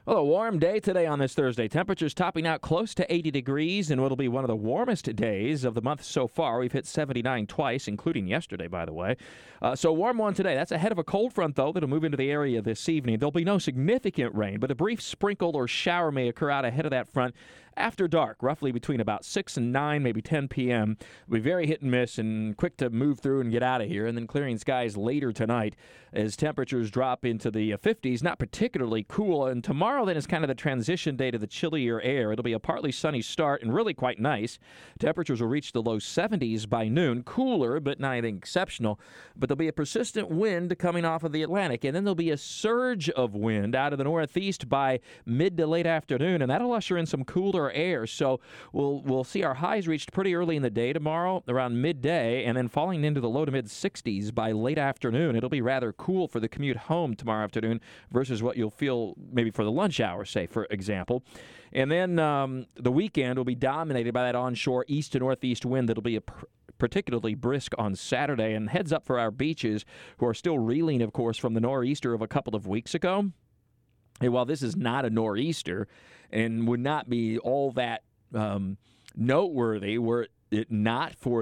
Well, a warm day today on this Thursday. Temperatures topping out close to 80 degrees in what will be one of the warmest days of the month so far. We've hit 79 twice, including yesterday, by the way. So warm one today. That's ahead of a cold front, though, that'll move into the area this evening. There'll be no significant rain, but a brief sprinkle or shower may occur out ahead of that front after dark, roughly between about 6 and 9, maybe 10 p.m. It'll be very hit and miss and quick to move through and get out of here, and then clearing skies later tonight as temperatures drop into the 50s, not particularly cool. And tomorrow then is kind of the transition day to the chillier air. It'll be a partly sunny start and really quite nice. Temperatures will reach the low 70s by noon. Cooler, but not anything exceptional. But there'll be a persistent wind coming off of the Atlantic, and then there'll be a surge of wind out of the northeast by mid to late afternoon, and that'll usher in some cooler air. So we'll see our highs reached pretty early in the day tomorrow, around midday, and then falling into the low to mid 60s by late afternoon. It'll be rather cool for the commute home tomorrow afternoon versus what you'll feel maybe for the lunch hour, say, for example. And then the weekend will be dominated by that onshore east to northeast wind that'll be particularly brisk on Saturday. And heads up for our beaches, who are still reeling, of course, from the nor'easter of a couple of weeks ago. And while this is not a nor'easter and would not be all that noteworthy, were it not for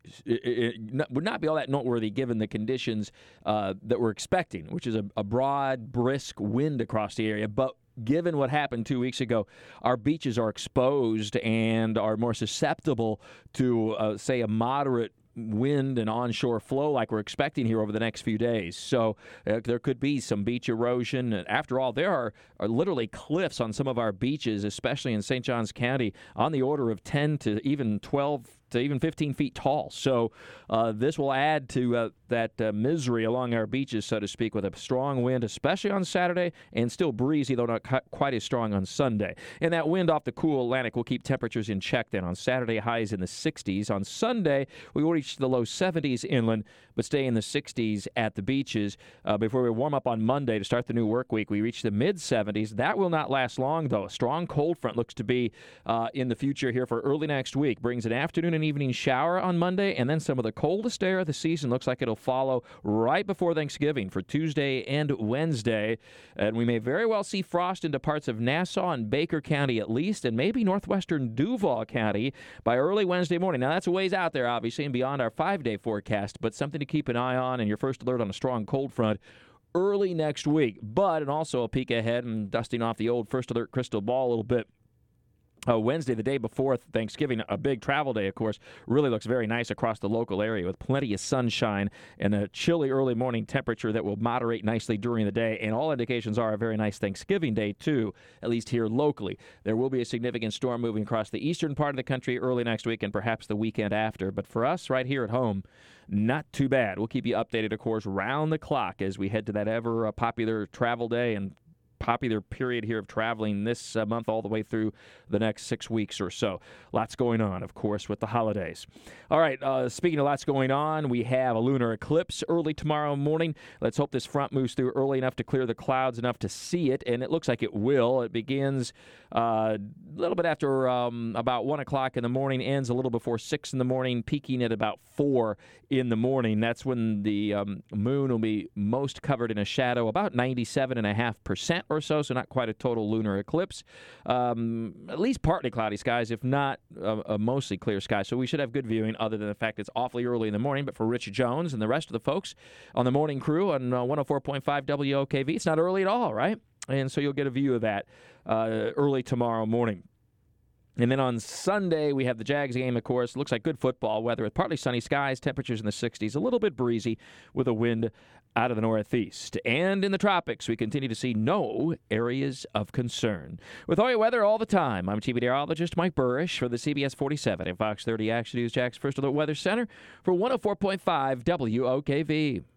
would not be all that noteworthy given the conditions that we're expecting, which is a broad, brisk wind across the area. But given what happened 2 weeks ago, our beaches are exposed and are more susceptible to, say, a moderate wind and onshore flow like we're expecting here over the next few days. So there could be some beach erosion. And after all, there are literally cliffs on some of our beaches, especially in St. Johns County, on the order of 10 to even 12 to even 15 feet tall. So this will add to that misery along our beaches, so to speak, with a strong wind, especially on Saturday, and still breezy, though not quite as strong on Sunday. And that wind off the cool Atlantic will keep temperatures in check then. On Saturday, highs in the 60s. On Sunday, we will reach the low 70s inland, but stay in the 60s at the beaches. Before we warm up on Monday to start the new work week, we reach the mid-70s. That will not last long, though. A strong cold front looks to be in the future here for early next week. Brings an afternoon and evening shower on Monday, and then some of the coldest air of the season looks like it'll follow right before Thanksgiving for Tuesday and Wednesday. And we may very well see frost into parts of Nassau and Baker County at least, and maybe northwestern Duval County by early Wednesday morning. Now, that's a ways out there, obviously, and beyond our 5-day forecast, but something to keep an eye on and your first alert on a strong cold front early next week. But, and also a peek ahead and dusting off the old first alert crystal ball a little bit. Wednesday, the day before Thanksgiving, a big travel day, of course, really looks very nice across the local area with plenty of sunshine and a chilly early morning temperature that will moderate nicely during the day. And all indications are a very nice Thanksgiving day, too, at least here locally. There will be a significant storm moving across the eastern part of the country early next week and perhaps the weekend after. But for us right here at home, not too bad. We'll keep you updated, of course, round the clock as we head to that ever popular travel day and popular period here of traveling this month all the way through the next 6 weeks or so. Lots going on, of course, with the holidays. All right, speaking of lots going on, we have a lunar eclipse early tomorrow morning. Let's hope this front moves through early enough to clear the clouds enough to see it, and it looks like it will. It begins a little bit after about 1 o'clock in the morning, ends a little before 6 in the morning, peaking at about 4 in the morning. That's when the moon will be most covered in a shadow, about 97.5% or so not quite a total lunar eclipse. At least partly cloudy skies, if not a mostly clear sky. So we should have good viewing other than the fact it's awfully early in the morning. But for Rich Jones and the rest of the folks on the morning crew on 104.5 WOKV, it's not early at all, right? And so you'll get a view of that early tomorrow morning. And then on Sunday, we have the Jags game, of course. Looks like good football weather with partly sunny skies, temperatures in the 60s, a little bit breezy with a wind out of the northeast. And in the tropics, we continue to see no areas of concern. With all your weather all the time, I'm TV meteorologist Mike Burrish for the CBS 47 and Fox 30 Action News Jax First Alert Weather Center for 104.5 WOKV.